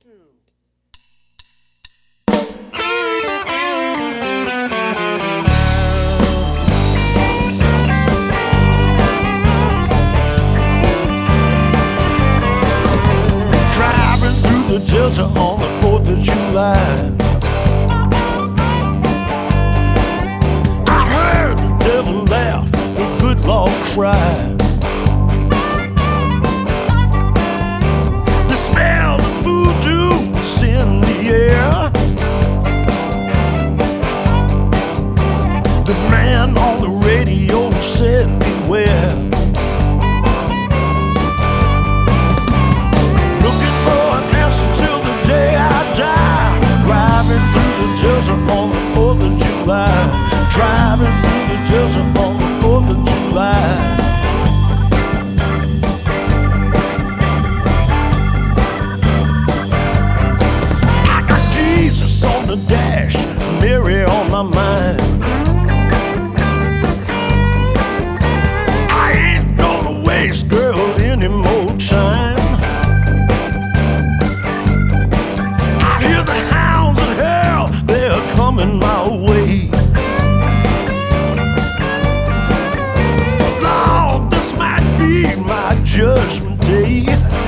Driving through the desert on the 4th of July. I heard the devil laugh, the good Lord cry. The smell of voodoo was in the air. The man on the radio said beware. Looking for an answer till the day I die. Driving through the desert on the 4th of July. Driving through the desert on the 4th of July. I got Jesus on the dash, Mary on my mind. I ain't gonna waste, girl, any more time. I hear the hounds of hell, they're coming my way. Lord, this might be my judgment day.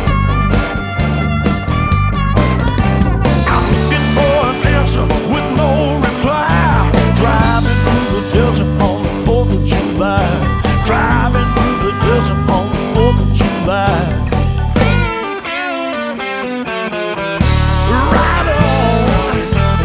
I'm looking for an answer with no reply. Driving through the desert on the 4th of July. Driving through the desert on the 4th of July. Right on.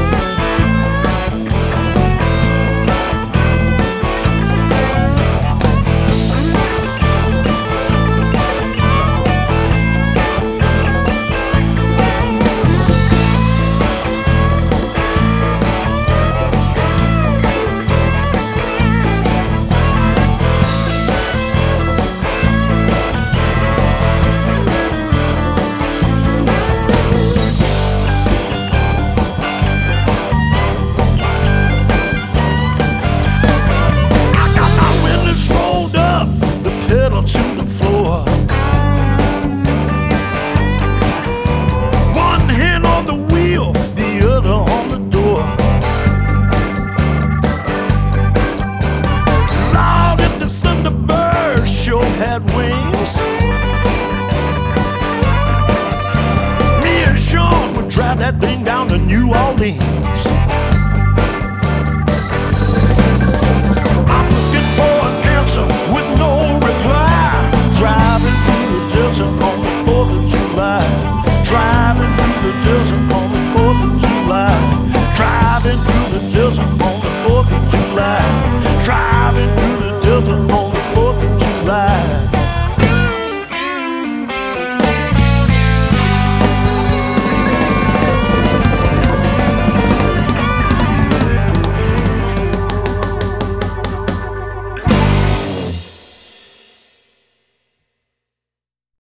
Had wings, me and Sean would drive that thing down to New Orleans. I'm looking for an answer with no reply. Driving through the desert on the 4th of July. Driving through the desert on the 4th of July. Driving through the desert on the 4th of July. Driving through the desert.